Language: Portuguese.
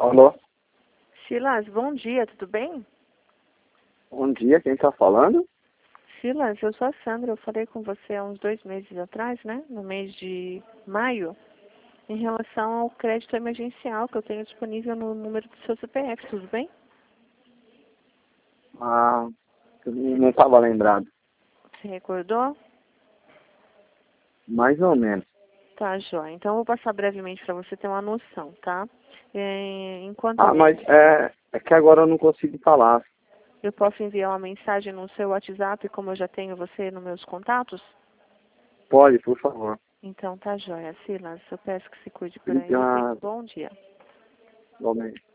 Alô? Silas, bom dia, tudo bem? Bom dia, quem tá falando? Silas, eu sou a Sandra, eu falei com você há uns 2 meses atrás, né? No mês de maio, em relação ao crédito emergencial que eu tenho disponível no número do seu CPF, tudo bem? Ah, eu não estava lembrado. Você recordou? Mais ou menos. Tá, joia. Então, eu vou passar brevemente para você ter uma noção, tá? Enquanto Ah, mas é que agora eu não consigo falar. eu posso enviar uma mensagem no seu WhatsApp, como eu já tenho você nos meus contatos? Pode, por favor. Então, tá, joia. Silas, eu peço que se cuide por aí. Obrigado. Bom dia. Igualmente.